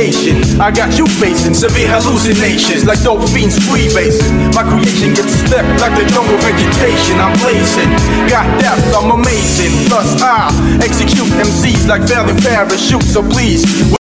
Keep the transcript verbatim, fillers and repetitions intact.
radiation. I got you facing severe hallucinations like dope fiends freebasing. My creation gets stepped like the jungle vegetation. I'm blazing, got depth, I'm amazing. Plus I execute M Cs like failing parachutes. So please